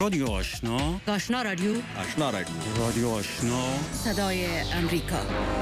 رادیو آشنا، آشنا رادیو، آشنا رادیو، رادیو آشنا، صدای امریکا.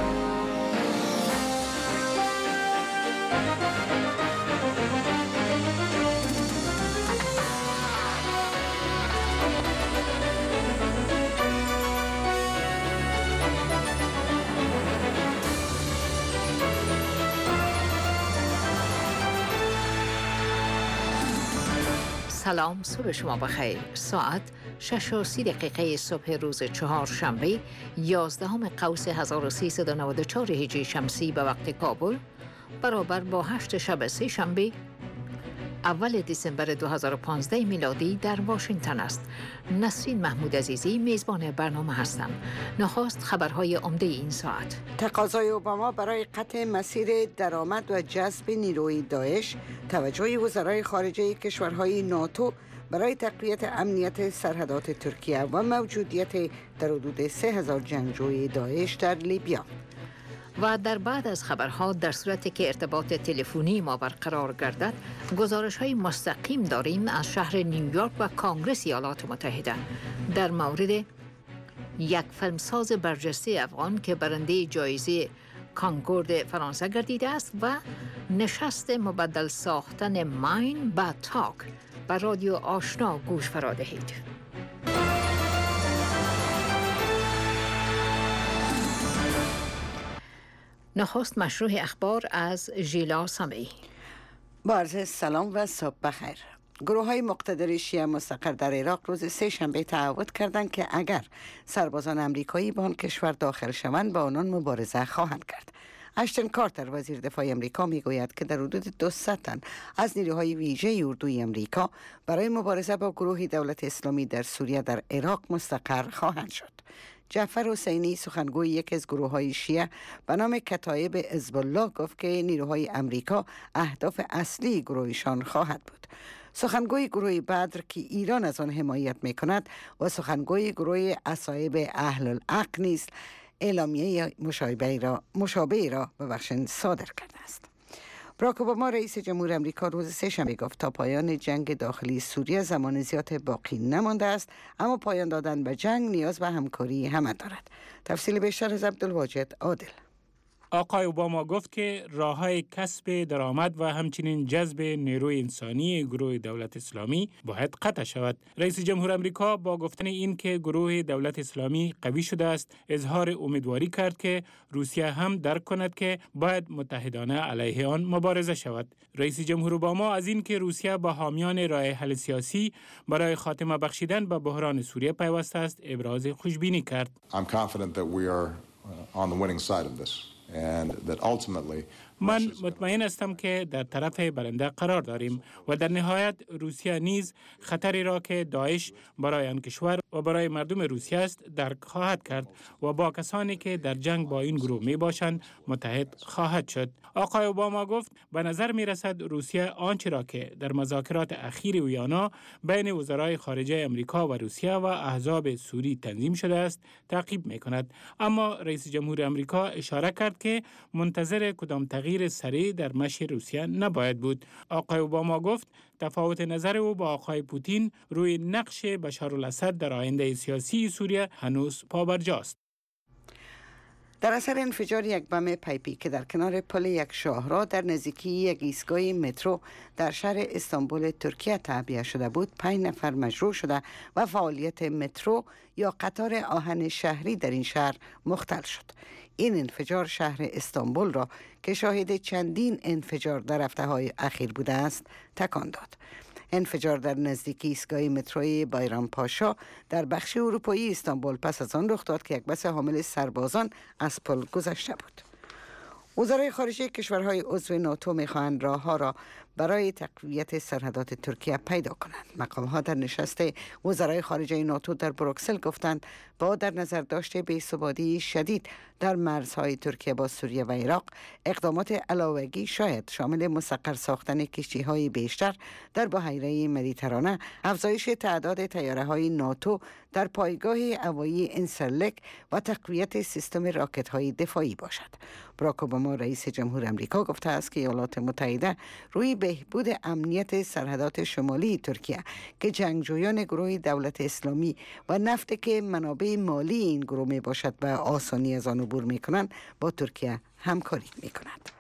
سلام، صبح شما بخیر. ساعت 6:30 صبح روز چهارشنبه 11 قوس 1394 هجری شمسی به وقت کابل، برابر با 8 شب سه شنبه اول دسامبر 2015 میلادی در واشنگتن است. نسرین محمود عزیزی میزبان برنامه هستم. نخست خبرهای عمده این ساعت. تقاضای اوباما برای قطع مسیر درآمد و جذب نیروی داعش، توجه وزرای خارجه کشورهای ناتو برای تقویت امنیت سرحدات ترکیه و موجودیت در حدود 3000 جنگجوی داعش در لیبیا. و در بعد از خبرها، در صورتی که ارتباط تلفنی ما برقرار گردد، گزارش‌های مستقیم داریم از شهر نیویورک و کنگره ایالات متحده در مورد یک فیلمساز برجسته افغان که برنده جایزه کانکورد فرانسه گردیده است و نشست مبدل ساختن ماین با تاک. به رادیو آشنا گوش فرا دهید. نخست مشروع اخبار از ژیلا سامعی. با عرض سلام و صبح بخیر. گروه های مقتدر شیعه مستقر در عراق روز سه شنبه تعهد کردند که اگر سربازان امریکایی به آن کشور داخل شوند با آنان مبارزه خواهند کرد. اشتن کارتر وزیر دفاع امریکا میگوید که در حدود 200 تن از نیروهای ویژه اردوی امریکا برای مبارزه با گروه دولت اسلامی در سوریه در عراق مستقر خواهند شد. جعفر حسینی، سخنگوی یک از گروه‌های شیعه به نام کتایب حزب الله، گفت که نیروهای امریکا اهداف اصلی گروهشان خواهد بود. سخنگوی گروه بدر که ایران از آن حمایت می‌کند و سخنگوی گروه اصحاب اهل العقل نیز اعلامیه مشابهی را صادر کرده است. باراک اوباما رئیس جمهور امریکا روز سه شنبه گفت تا پایان جنگ داخلی سوریه زمان زیاد باقی نمانده است، اما پایان دادن به جنگ نیاز به همکاری همه دارد. تفصیل بیشتر از عبدالواجد عادل. آقای اوباما گفت که راه‌های کسب درآمد و همچنین جذب نیروی انسانی گروه دولت اسلامی باید قطع شود. رئیس جمهور امریکا با گفتن این که گروه دولت اسلامی قوی شده است، اظهار امیدواری کرد که روسیه هم درک کند که باید متحدانه علیه آن مبارزه شود. رئیس جمهور اوباما از این که روسیه با حامیان راه حل سیاسی برای خاتمه بخشیدن به بحران سوریه پیوسته است، ابراز خوشبینی کرد. I'm confident that we are on the winning side of this. And that ultimately من مطمئن هستم که در طرف برنده قرار داریم و در نهایت روسیه نیز خطری را که داعش برای آن کشور و برای مردم روسیه است درک خواهد کرد و با کسانی که در جنگ با این گروه می باشند متحد خواهد شد. آقای اوباما گفت به نظر می رسد روسیه آنچه را که در مذاکرات اخیر ویانا بین وزرای خارجه امریکا و روسیه و احزاب سوری تنظیم شده است تعقیب می کند. اما رئیس جمهور امریکا اشاره کرد که منتظر کدام تغییر سریع در مشی روسیه نباید بود. آقای اوباما گفت تفاوت نظر او با آقای پوتین روی نقش بشارالاسد در آینده سیاسی سوریه هنوز پابرجاست. در اثر انفجار یک بم پیپی که در کنار پل یک شاهراه در نزدیکی یک ایستگاه مترو در شهر استانبول ترکیه تعبیه شده بود، 5 نفر مجروح شده و فعالیت مترو یا قطار آهن شهری در این شهر مختل شد. این انفجار شهر استانبول را که شاهد چندین انفجار در هفته‌های اخیر بوده است تکان داد. انفجار در نزدیکی ایستگاه متروی بایرام پاشا در بخش اروپایی استانبول پس از آن رخ داد که یک بس حامل سربازان از پل گذشته بود. وزرای خارجه کشورهای عضو ناتو می‌خواهند راه‌ها را برای تقویت سرحدات ترکیه پیدا کنند. مقام‌ها در نشست وزرای خارجه ناتو در بروکسل گفتند با در نظر داشته بی‌ثباتی شدید در مرزهای ترکیه با سوریه و عراق، اقدامات علاوگی شاید شامل مستقر ساختن کشتی‌های بیشتر در بحیره مدیترانه، افزایش تعداد طیاره‌های ناتو در پایگاه هوایی انسرلک و تقویت سیستم راکت‌های دفاعی باشد. باراک اوباما رئیس جمهور امریکا گفته است که ایالات متحده روی بهبود امنیت سرحدات شمالی ترکیه که جنگجویان گروه دولت اسلامی و نفت که منابع مالی این گروه می باشد به آسانی از آن عبور می کنند با ترکیه همکاری می کند.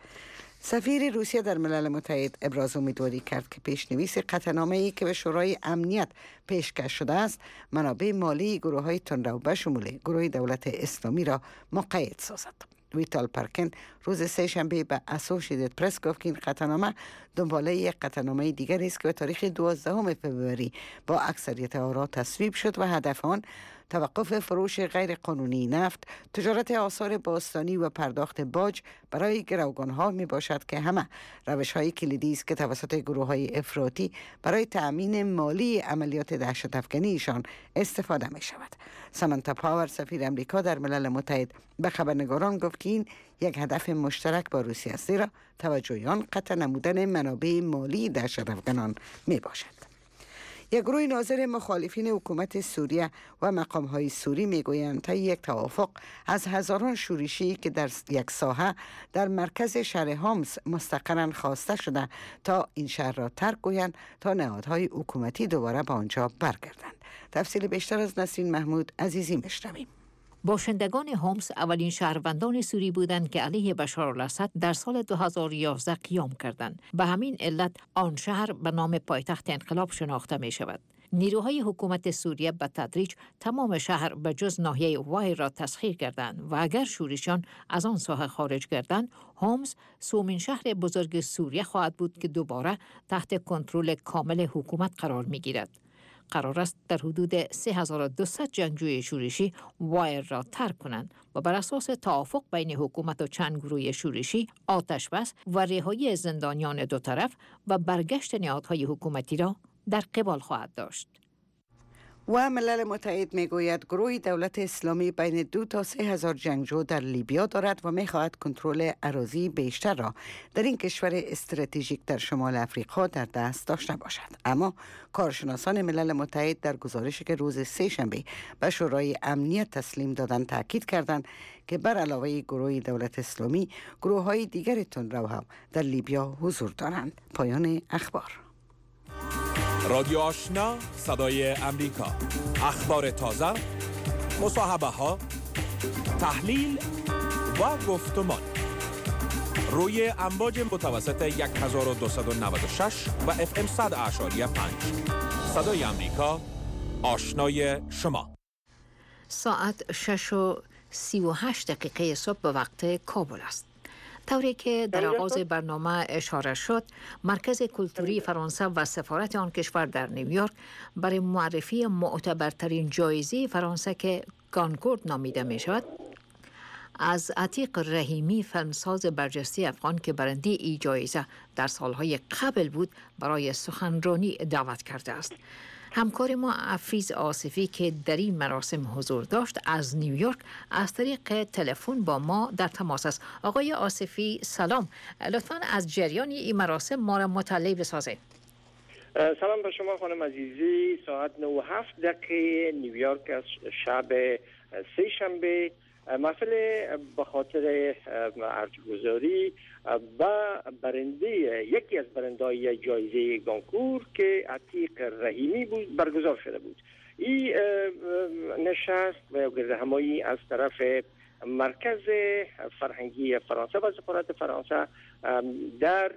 سفیر روسیه در ملل متحد ابراز امیدواری کرد که پیشنویس قطعنامه‌ای که به شورای امنیت پیشکش شده است منابع مالی گروه‌های تندرو به شمول گروه دولت اسلامی را مقید سازد. ویتال پرکن روز سه‌شنبه به اسوشییتد پرس گفت که این قطعنامه دنباله یک قطعنامه دیگری است که به تاریخ 12 فوریه با اکثریت آرا تصویب شد و هدف آن توقف فروش غیر قانونی نفت، تجارت آثار باستانی و پرداخت باج برای گروگان‌ها می باشد که همه روش‌های کلیدی است که توسط گروه‌های افراطی برای تأمین مالی عملیات دهشت‌افکنیشان استفاده می شود. سامانتا پاور سفیر امریکا در ملل متحد به خبرنگاران گفت که این یک هدف مشترک با روسیه است، زیرا توجه آن قطع نمودن منابع مالی دهشت‌افکنان می باشد. یک گروه ناظر مخالفین حکومت سوریه و مقام‌های سوری میگویند تا یک توافق از هزاران شورشی که در یک ساحه در مرکز شهر هومس مستقراً خواسته شده تا این شهر را ترک گویند تا نهادهای حکومتی دوباره به آنجا برگردند. تفصیل بیشتر از نسرین محمود عزیزی میشنویم. باشندگان هومس اولین شهروندان سوری بودند که علیه بشارالاسد در سال 2011 قیام کردند. به همین علت آن شهر به نام پایتخت انقلاب شناخته می شود. نیروهای حکومت سوریه به تدریج تمام شهر به جز ناحیه وایر را تسخیر کردند و اگر شورشیان از آن ساحه خارج گردند، هومس سومین شهر بزرگ سوریه خواهد بود که دوباره تحت کنترل کامل حکومت قرار می گیرد. قرار است در حدود 3200 جنگجوی شورشی وایر را ترک کنند و بر اساس توافق بین حکومت و چند گروه شورشی آتش بس و رهایی زندانیان دو طرف و برگشت نهادهای حکومتی را در قبال خواهد داشت. و ملل متحد میگوید گروه دولت اسلامی بین 2 تا 3 هزار جنگجو در لیبیا دارد و میخواهد کنترل اراضی بیشتر را در این کشور استراتژیک در شمال افریقا در دست داشته باشد. اما کارشناسان ملل متحد در گزارشی که روز سه‌شنبه به شورای امنیت تسلیم دادند تاکید کردند که بر علاوه گروه دولت اسلامی گروه‌های دیگر تندرو هم در لیبیا حضور دارند. پایان اخبار. رادیو آشنا صدای امریکا، اخبار تازه، مصاحبه ها، تحلیل و گفتمان روی امواج متوسط 1296 و FM 100.5. صدای امریکا، آشنای شما. ساعت 6:38 صبح به وقت کابل است. طوری که در آغاز برنامه اشاره شد، مرکز کلتوری فرانسه و سفارت آن کشور در نیویورک برای معرفی معتبرترین جایزه فرانسه که گانکورد نامیده می شود، از عتیق رحیمی فیلمساز برجسته افغان که برنده این جایزه در سالهای قبل بود برای سخنرانی دعوت کرده است. همکار ما افریز آصفی که در این مراسم حضور داشت از نیویورک از طریق تلفن با ما در تماس است. آقای آصفی سلام، لطفاً از جریان این مراسم ما را مطلع بسازید. سلام به شما خانم عزیزی. ساعت 9:07 نیویورک از شب سه‌شنبه محفل به خاطر ارجگذاری و برنده یکی از برنده‌های جایزه گانکور که عتیق رحیمی بود برگزار شده بود. این نشست و گردهمایی از طرف مرکز فرهنگی فرانسه و سفارت فرانسه در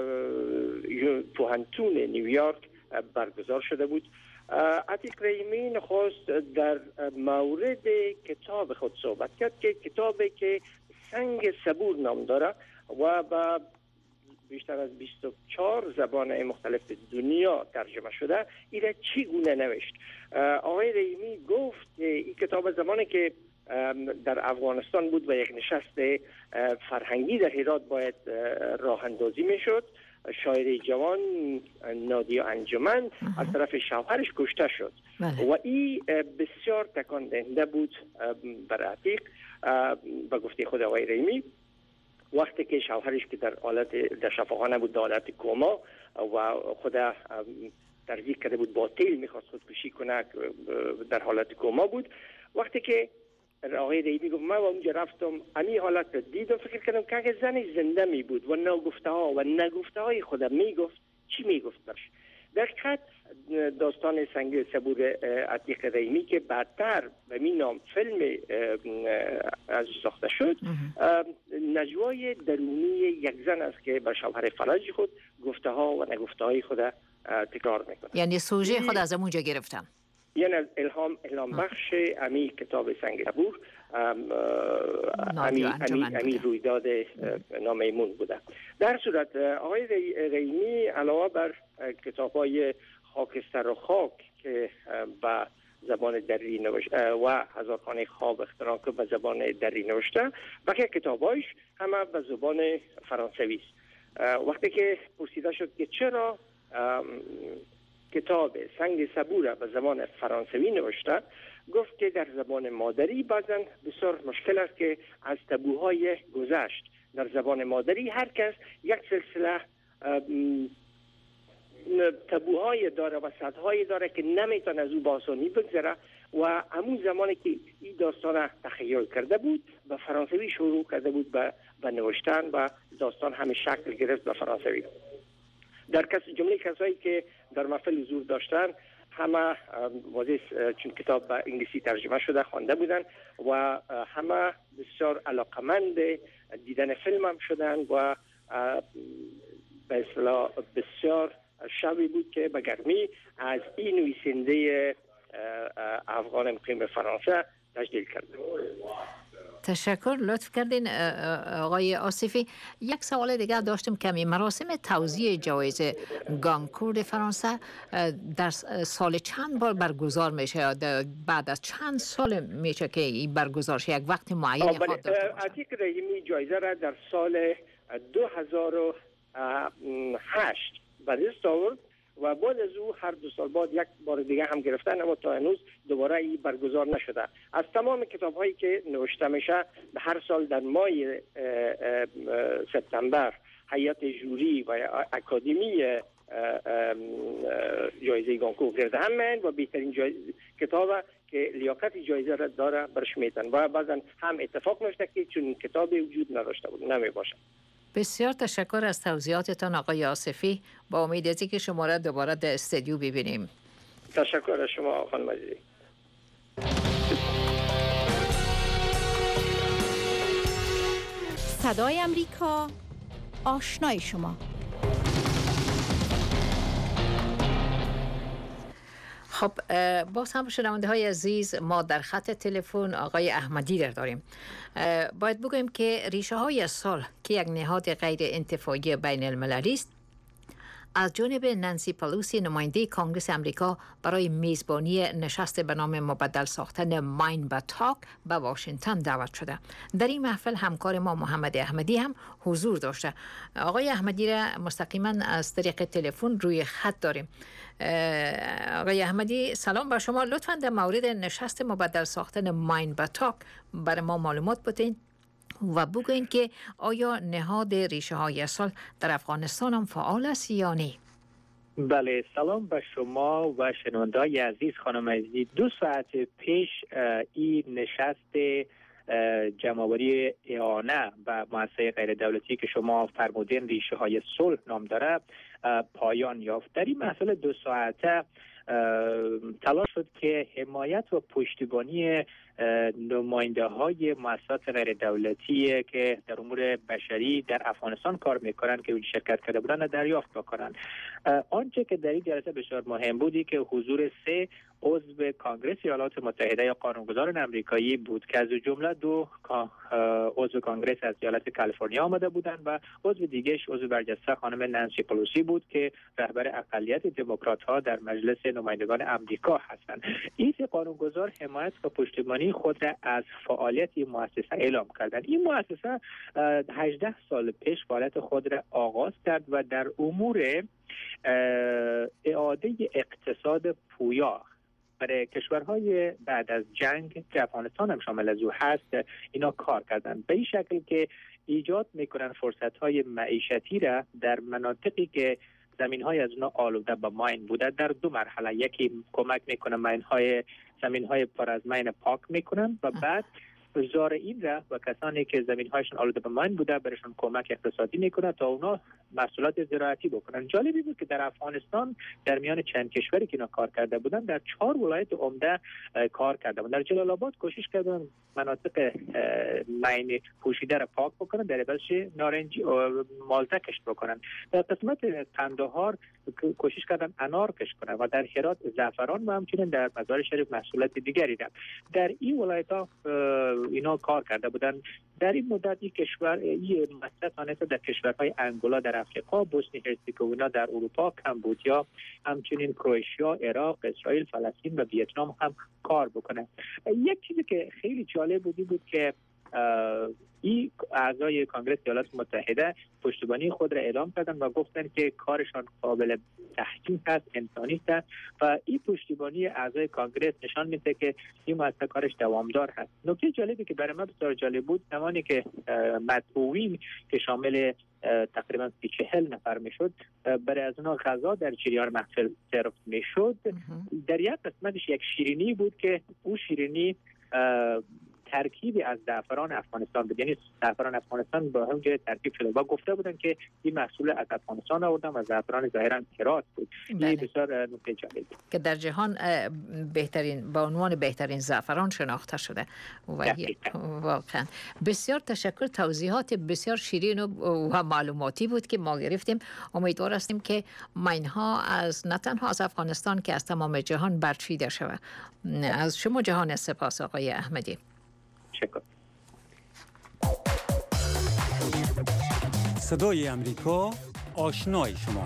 پوهنتون نیویورک برگزار شده بود. عتیق رحیمی نخست در مورد کتاب خود صحبت کرد که کتابی که سنگ صبور نام داره و با بیشتر از 24 زبان مختلف دنیا ترجمه شده این چگونه نوشت. آقای رحیمی گفت این کتاب زمانی که در افغانستان بود و یک نشست فرهنگی در هرات باید راه اندازی می شد، شاعر جوان نادیا انجمن از طرف شوهرش کشته شد و این بسیار تکان دهنده بود بر عتیق. به گفته خود آقای رحیمی وقتی که شوهرش که در شفاخانه بود در حالت کما و خود ترجیح کرده بود با تیل میخواست خودکشی کنه در حالت کما بود، وقتی که آقای ریمی گفت من اونجا رفتم امی حالت دیدم، فکر کردم که اگه زنی زنده می بود و نگفته ها و نگفته های خودم می گفت چی می گفت برش. در حقیقت داستان سنگ صبور عتیق ریمی که بعدتر به می نام فیلم از ساخته شد، نجوای درونی یک زن است که بر شوهر فلج خود گفته ها و نگفته های خود تکرار میکنه. یعنی سوژه خود از اونجا گرفتم، یعنی الهام بخش امی کتاب سنگ صبور امی رویداد نامیمون بوده. در صورت آقای ریمی علاوه بر کتاب‌های خاکستر و خاک که به زبان دری نوشته و هزارخانه خواب اختراع که به زبان دری نوشته، بقیه کتاب‌هایش همه به زبان فرانسوی است. وقتی که پرسیده شد که چرا کتاب سنگ صبور به زبان فرانسوی نوشته، گفت که در زبان مادری بعضا بسیار مشکل است که از تابوهای گذشت در زبان مادری هر کس یک سلسله تابوهای داره و سطحهای داره که نمیتونه از او با آسانی بگذره و همون زمانی که این داستان تخیل کرده بود به فرانسوی شروع کرده بود به نوشتن و داستان همه شکل گرفت به فرانسوی. در جمله کسایی که در محفل حضور داشتن همه واضح چون کتاب به انگلیسی ترجمه شده خوانده بودن و همه بسیار علاقمند دیدن فیلم هم شدن و به اصطلاح بسیار شبی بود که به گرمی از این نویسنده افغان مقیم فرانسه تجلیل کرده. تشکر، لطف کردین آقای آصفی. یک سوال دیگر داشتم کمی. مراسم توزیع جایزه گانکور فرانسه در سال چند بار برگزار میشه؟ بعد از چند سال میشه که این برگزار شه؟ یک وقت معینی خود داشته باشه؟ عتیق ریمی جایزه را در سال 2008 به دست آورد و بعد از او هر 2 سال بعد یک بار دیگه هم گرفتن، اما تا هنوز دوباره این برگزار نشده. از تمام کتاب هایی که نوشته میشه هر سال در ماه سپتامبر هیئت جوری و اکادمی جایزه گانکور گرد هم میان و بهترین کتاب که لیاقت جایزه را داره برش میتن و بعضا هم اتفاق میفته که چون کتاب وجود نداشته بود نمی باشه. بسیار تشکر از توضیحاتتان آقای آصفی. با امید از اینکه شما را دوباره در استودیو ببینیم. تشکر از شما خانم عزیزی. صدای امریکا، آشنای شما. خب باز هم شنونده های عزیز، ما در خط تلفن آقای احمدی را داریم. باید بگویم که ریشه های صلح که یک نهاد غیر انتفاعی بین المللی است، از جانب نانسی پلوسی نماینده کانگرس امریکا برای میزبانی نشست به نام مبدل ساختن ماین به تاک به واشنگتن دعوت شده. در این محفل همکار ما محمد احمدی هم حضور داشته. آقای احمدی را مستقیما از طریق تلفن روی خط داریم. آقای احمدی سلام بر شما. لطفاً در مورد نشست مبدل ساختن ماین به تاک برای ما معلومات بدین و بگوین که آیا نهاد ریشه های صلح در افغانستان هم فعال است یا نه؟ بله، سلام به شما و شنونده‌های عزیز. خانم عزیزی، 2 ساعت پیش این نشست جمع‌آوری اعانه به مؤسسه غیر دولتی که شما فرمودین ریشه های صلح نام داره پایان یافت. در این محفل 2 ساعته تلاش شد که حمایت و پشتیبانی نماینده های مؤسسات غیر دولتی که در امور بشری در افغانستان کار میکنن که شرکت کرده بودن دریافت بکنن. آنچه که در این جلسه بسیار مهم بودی که حضور 3 عضو کانگرس ایالات متحده یا قانونگذاران امریکایی بود که از جمله 2 عضو کانگرس از ایالت کالیفرنیا آمده بودند و عضو دیگهش عضو برجسته خانم نانسی پلوسی بود که رهبر اقلیت دموکرات ها در مجلس نمایندگان امریکا هستند. این 3 قانونگذار حمایت و پشتیبانی خود را از فعالیت این مؤسسه اعلام کردند. این مؤسسه 18 سال پیش فعالیت خود را آغاز کرد و در امور اعاده اقتصاد پویا برای کشورهای بعد از جنگ که افغانستان هم شامل از او هست اینا کار کردند، به این شکل که ایجاد میکنن فرصت‌های معیشتی را در مناطقی که زمین‌های از اونا آلوده به ماین بوده در 2 مرحله. یکی کمک میکنه زمین‌های پر از ماین پاک میکنن و بعد زارعین را و کسانی که زمین‌هایشان آلوده به ماین بوده برشون کمک اقتصادی میکنه تا اونا محصولات زراعتی بکنن. جالبی بود که در افغانستان در میان چند کشوری که اینا کار کرده بودن در 4 ولایت عمده کار کرده بودن. در جلال آباد کوشش کردن مناطق ماین پوشیده را پاک بکنن، در عوضش نارنجی و مالته کشت بکنن. در قسمت قندهار کوشش کردن انار کشت کنن و در هرات زعفران و همچنین در مزار شریف محصولات دیگری در این ولایت‌ها اینا کار کرده بودن. در این مدت این کشور این مسئله تانسته در کشورهای انگولا در افریقا، بوسنی هرزگوینا در اروپا، کمبودیا، همچنین کرواتیا، عراق، اسرائیل، فلسطین و ویتنام هم کار بکنه. یک چیزی که خیلی جالب بود که این اعضای کنگره ایالات متحده پشتیبانی خود را اعلام کردن و گفتن که کارشان قابل تحسین است، انسانی است و این پشتیبانی اعضای کنگره نشان میده که این مسئله کارش دوامدار هست. نکته جالبی که برای من بسیار جالب بود زمانی که مدعوین که شامل تقریبا 40 نفر میشد برای از اونها غذا در جریان محفل سرو میشد، در یک قسمتش یک شیرینی بود که اون شیرینی ترکیبی از زعفران افغانستان بود، یعنی زعفران افغانستان با هم ترکیب شده و گفته بودن که این محصول از افغانستان آوردن و زعفران ظاهرا هرات بود. این بسیار نکته جالبی که در جهان بهترین با عنوان بهترین زعفران شناخته شده و واقعا بسیار تشکر. توضیحات بسیار شیرین و معلوماتی بود که ما گرفتیم. امیدوار هستیم که ماین‌ها از نه تنها از افغانستان که از تمام جهان برچیده شود. از شما جهان سپاس آقای احمدی. صدای امریکا، آشنای شما.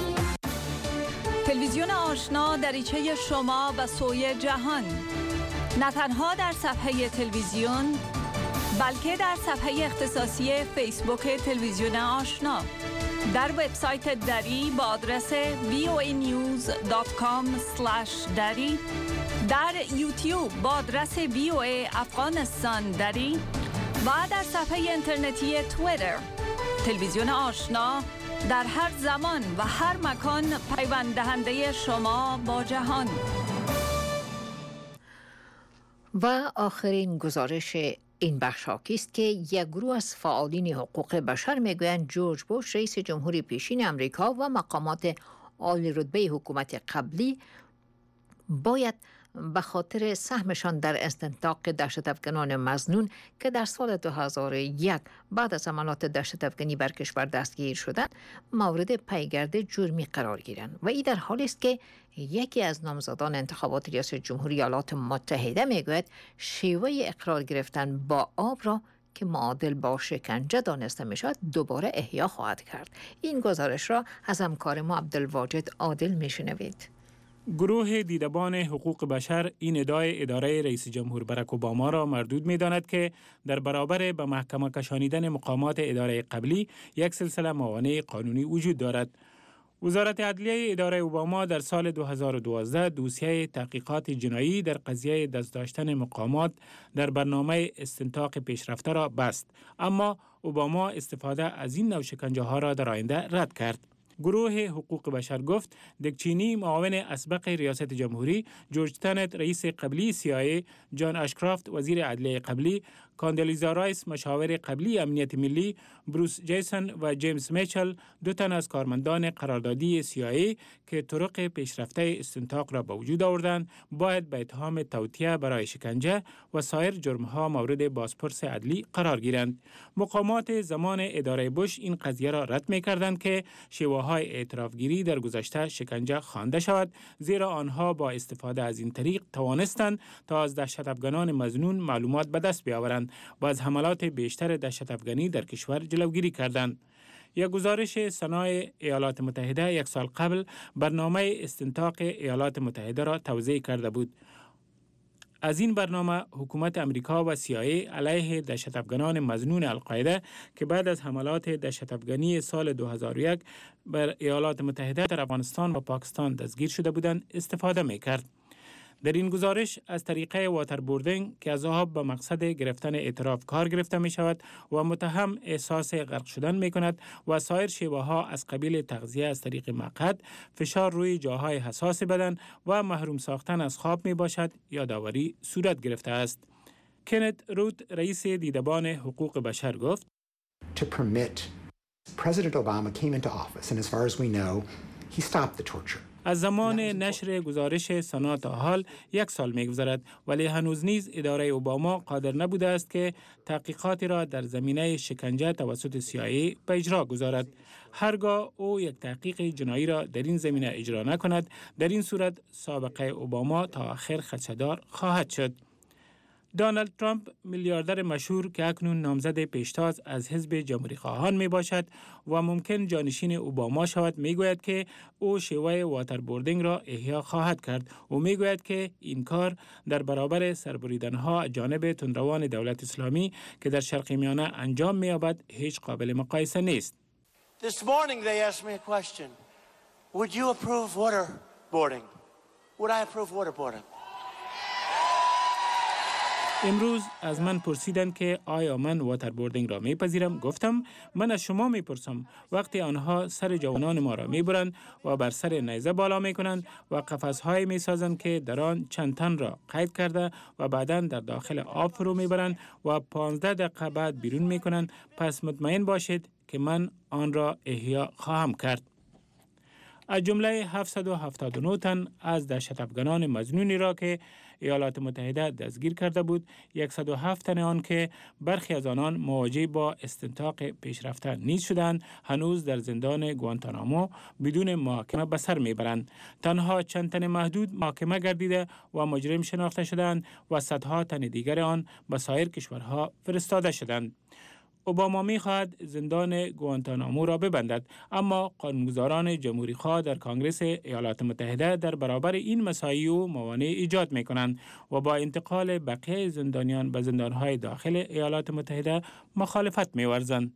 تلویزیون آشنا دریچه شما و سوی جهان، نه تنها در صفحه تلویزیون بلکه در صفحه اختصاصی فیسبوک تلویزیون آشنا، در وبسایت دری با آدرس voanews.com/dari، در یوتیوب با آدرس VOA افغانستان دری و در صفحه اینترنتی توییتر. تلویزیون آشنا در هر زمان و هر مکان پیوند دهنده شما با جهان. و آخرین گزارش این بخش است که یک گروه از فعالین حقوق بشر میگویند جورج بوش رئیس جمهوری پیشین امریکا و مقامات عالی رتبه حکومت قبلی باید به خاطر سهمشان در استنطاق دهشت‌افکنان مظنون که در سال 2001 بعد از عملیات دهشت‌افکنی بر کشور دستگیر شدند مورد پیگرد جرمی قرار گیرند و این در حالی است که یکی از نامزدان انتخابات ریاست جمهوری ایالات متحده میگوید شیوه اقرار گرفتن با آب را که معادل با شکنجه دانسته میشد دوباره احیا خواهد کرد. این گزارش را از همکار ما عبدالواجد عادل میشنوید. گروه دیدبان حقوق بشر این ادعای اداره رئیس جمهور باراک اوباما را مردود می‌داند که در برابر به محکمه کشانیدن مقامات اداره قبلی یک سلسله موانع قانونی وجود دارد. وزارت عدلیه اداره اوباما در سال 2012 دوسیه تحقیقات جنایی در قضیه دست داشتن مقامات در برنامه استنطاق پیشرفته را بست، اما اوباما استفاده از این نوع شکنجه ها را در آینده رد کرد. گروه حقوق بشر گفت دیک چینی معاون اسبق ریاست جمهوری، جورج تنت رئیس قبلی CIA، جان اشکرافت وزیر عدلیه قبلی، کاندلیزا رایس مشاور قبلی امنیت ملی، بروس جیسون و جیمز میچل دو تن از کارمندان قراردادی CIA که طرق پیشرفته استنطاق را به وجود آوردند باید به اتهام توطئه برای شکنجه و سایر جرم‌ها مورد بازپرس عدلی قرار گیرند. مقامات زمان اداره بوش این قضیه را رد می‌کردند که شیوه‌های اعترافگیری در گذشته شکنجه خوانده شود، زیرا آنها با استفاده از این طریق توانستند تا از دهشت‌افکنان مظنون معلومات به دست بیاورند و از حملات بیشتر دهشت‌افکنی در کشور جلوگیری کردند. یک گزارش سنای ایالات متحده یک سال قبل برنامه استنطاق ایالات متحده را توضیح کرده بود. از این برنامه حکومت امریکا و CIA علیه دهشت‌افکنان مظنون القاعده که بعد از حملات دهشت‌افکنی سال 2001 بر ایالات متحده در افغانستان و پاکستان دستگیر شده بودند استفاده می‌کرد. در این گزارش از طریقه واتربوردینگ که از آب به مقصد گرفتن اعتراف کار گرفته می شود و متهم احساس غرق شدن می کند و سایر شیوه ها از قبیل تغذیه از طریق مقعد، فشار روی جاهای حساس بدن و محروم ساختن از خواب می باشد یادآوری صورت گرفته است. کنت روت رئیس دیدبان حقوق بشر گفت To permit President Obama came into office and as far as we know he stopped the torture. از زمان نشر گزارش سنا تا حال یک سال می‌گذرد، ولی هنوز نیز اداره اوباما قادر نبوده است که تحقیقاتی را در زمینه شکنجه توسط CIA به اجرا گذارد. هرگاه او یک تحقیق جنایی را در این زمینه اجرا نکند، در این صورت سابقه اوباما تا آخر خدشه‌دار خواهد شد. دونالد ترامپ میلیاردر مشهور که اکنون نامزد پیشتاز از حزب جمهوری خواهان می باشد و ممکن جانشین اوباما شود میگوید که او شیوه واتربوردینگ را احیا خواهد کرد و میگوید که این کار در برابر سربریدنها جانب تندروان دولت اسلامی که در شرق میانه انجام می‌یابد هیچ قابل مقایسه نیست. This morning they asked me a question. Would you approve waterboarding? Would I approve waterboarding? امروز از من پرسیدند که آیا من واتربوردینگ را میپذیرم؟ گفتم من از شما میپرسم. وقتی آنها سر جوانان ما را میبرند و بر سر نیزه بالا میکنند و قفس‌های میسازند که در آن چند تن را قید کرده و بعداً در داخل آب فرو میبرند و 15 دقیقه بعد بیرون میکنند، پس مطمئن باشید که من آن را احیا خواهم کرد. از جمله 779 تن از دهشت‌افکنان مظنونی را که ایالات متحده دستگیر کرده بود، 107 تن آن که برخی از آنان مواجه با استنطاق پیشرفته نیز شدند، هنوز در زندان گوانتانامو بدون محاکمه به سر میبرند. تنها چند تن محدود محاکمه گردیده و مجرم شناخته شدند و صدها تن دیگر آن به سایر کشورها فرستاده شدند. اوباما می‌خواهد زندان گوانتانامو را ببندد، اما قانونگذاران جمهوری‌خواه در کنگره ایالات متحده در برابر این مساعی و موانع ایجاد می‌کنند و با انتقال بقیه زندانیان به زندان‌های داخل ایالات متحده مخالفت می‌ورزند.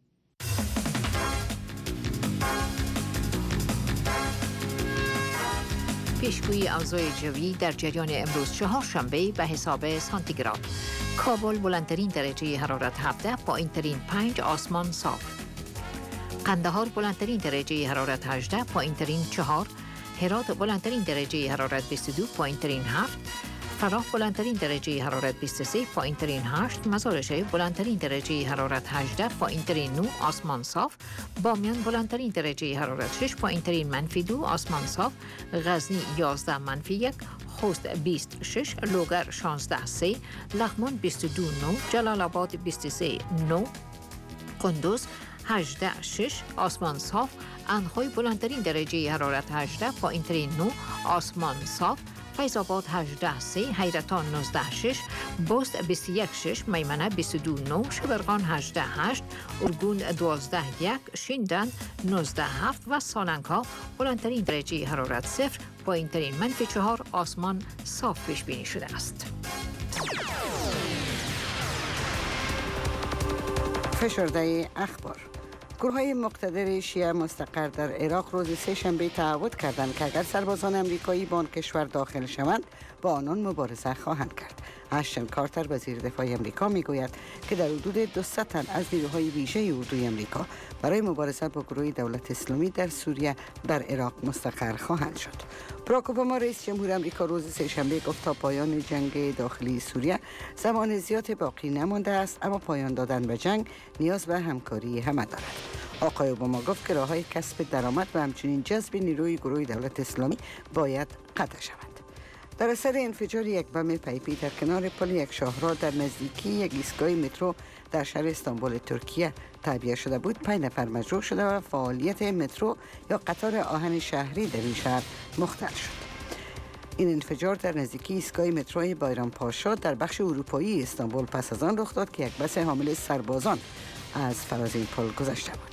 پیشگویی اوضاع جوی در جریان امروز چهارشنبه به حساب سانتیگراد. کابل بلندترین درجه حرارت 17، پایین‌ترین 5، آسمان صاف. قندهار بلندترین درجه حرارت 18، پایین‌ترین 4. هرات بلندترین درجه حرارت 22، پایین‌ترین 7. فراه بلندترین درجه حرارت 23، پایین‌ترین 8. مزارشریف بلندترین درجه حرارت 18، پایین‌ترین 9، آسمان صاف. بامیان بلندترین درجه حرارت 6، پایین‌ترین -2، آسمان صاف. غزنی 11 -1، خوست 26، لوگر 16 3، لغمان 22 9، جلال آباد 23 9، قندوز 18 6، آسمان صاف. اندخوی بلندترین درجه حرارت 18، پایین‌ترین 9، آسمان صاف. فیض آباد 18 3، حیرتان 19 6، بست 21 6، میمنه 22 9، شبرغان 18 8، ارگون 12 1، شیندن 19 7 و سالنگها بلندترین درجه حرارت 0، پایین‌ترین -4، آسمان صاف پیش بینی شده است. فشرده اخبار. گروه‌های مقتدر شیعه مستقر در عراق روز سه‌شنبه تعهد کردند که اگر سربازان آمریکایی به آن کشور داخل شوند با آنان مبارزه خواهند کرد. اشتن کارتر وزیر دفاع آمریکا میگوید که در حدود 200 تن از نیروهای ویژه اردوی آمریکا برای مبارزه با گروه دولت اسلامی در سوریه در عراق مستقر خواهند شد. باراک اوباما رئیس جمهور آمریکا روز سه‌شنبه گفت تا پایان جنگ داخلی سوریه زمان زیادی باقی نمانده است، اما پایان دادن به جنگ نیاز به همکاری همه دارد. آقای اوباما گفت که راه‌های کسب درآمد و همچنین جذب نیروی گروه دولت اسلامی باید قطع شود. در اثر انفجار یک بم پیپی در کنار پل یک شاهراه در نزدیکی یک ایستگاه مترو در شهر استانبول ترکیه تعبیه شده بود، 5 نفر مجروح شده و فعالیت مترو یا قطار آهن شهری در این شهر مختل شد. این انفجار در نزدیکی ایستگاه مترو بایرام پاشا در بخش اروپایی استانبول پس از آن رخ داد که یک بس حامل سربازان از فراز این پل گذشته بود.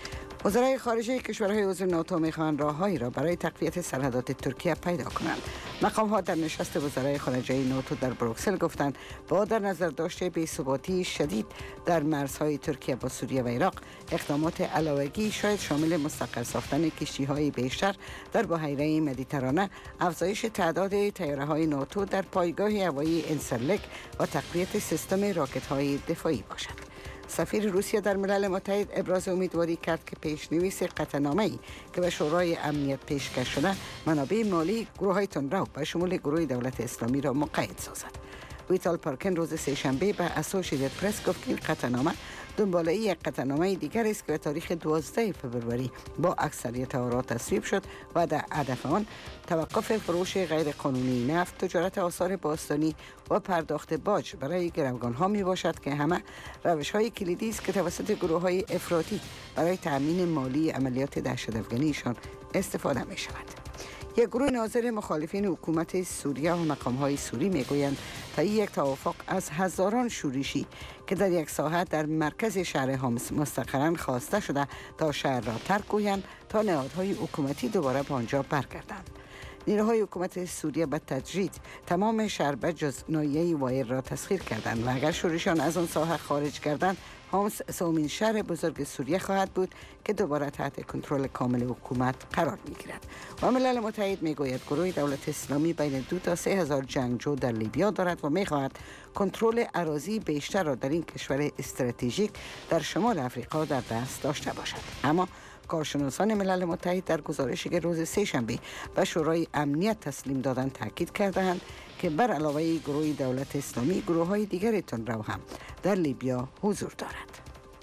وزرای خارجه کشورهای عضو ناتو می‌خواهند راههایی را برای تقویت سرحدات ترکیه پیدا کنند. مقام‌ها در نشست وزرای خارجه ناتو در بروکسل گفتند با در نظر داشته بی‌ثباتی شدید در مرزهای ترکیه با سوریه و عراق، اقدامات علاوگی شاید شامل مستقر ساختن کشتی‌های بیشتر در بحیره مدیترانه، افزایش تعداد طیاره‌های ناتو در پایگاه هوایی انسرلک و تقویت سیستم راکت‌های دفاعی باشد. سفیر روسیه در ملل متحد ابراز امیدواری کرد که پیشنویس قطعنامه‌ای که به شورای امنیت پیشکش شده منابع مالی گروه‌های تندرو به شمول گروه دولت اسلامی را مقید سازد. ویتال پارکن روز سه‌شنبه به اسوسییتد پرس گفت که این قطعنامه دنباله یک قطعنامه دیگر است که به تاریخ 12 فوریه با اکثریت آرا تصویب شد و در هدف آن توقف فروش غیرقانونی نفت، تجارت آثار باستانی و پرداخت باج برای گروگان‌ها می باشد که همه روش‌های کلیدی است که توسط گروه‌های افراطی برای تأمین مالی عملیات دهشت‌افکنیشان استفاده می شود. یک گروه ناظر مخالفین حکومت سوریه و مقام‌های سوری میگویند تا یک توافق از هزاران شورشی که در یک ساحت در مرکز شهر حمص مستقراً خواسته شده تا شهر را ترک گویند تا نهادهای حکومتی دوباره به آنجا برگردند. نیروهای حکومت سوریه به تدریج تمام شهر به جز ناحیه وایر را تسخیر کردند و اگر شورشیان از آن ساحه خارج کردند، حمص سومین شهر بزرگ سوریه خواهد بود که دوباره تحت کنترل کامل حکومت قرار می‌گیرد. و ملل متحد میگوید گروه دولت اسلامی بین 2 تا 3 هزار جنگجو در لیبیا دارد و می‌خواهد کنترل اراضی بیشتر را در این کشور استراتژیک در شمال افریقا در دست داشته باشد. اما کارشناسان ملل متحد در گزارشی که روز سه‌شنبه به شورای امنیت تسلیم دادند تاکید کردند که بر علاوه گروه دولت اسلامی گروه‌های دیگر تندرو هم در لیبیا حضور دارد.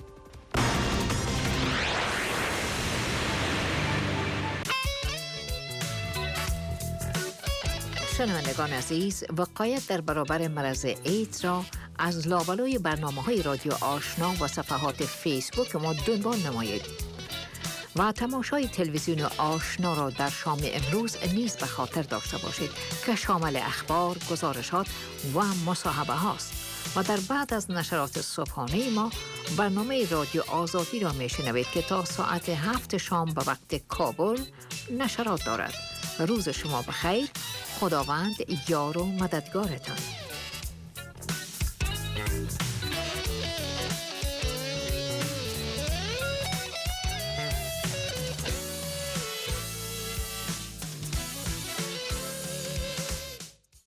شنوندگان عزیز، وقایت در برابر مرض ایدز را از لابلای برنامه‌های رادیو آشنا و صفحات فیسبوک ما دنبال نمایید. و تماشای تلویزیون آشنا را در شام امروز نیز به خاطر داشته باشید که شامل اخبار، گزارشات و مصاحبه هاست. و در بعد از نشرات صبحانه ما برنامه رادیو آزادی را میشنوید که تا ساعت 7 شام به وقت کابل نشرات دارد. روز شما بخیر. خداوند یار و مددگارتان.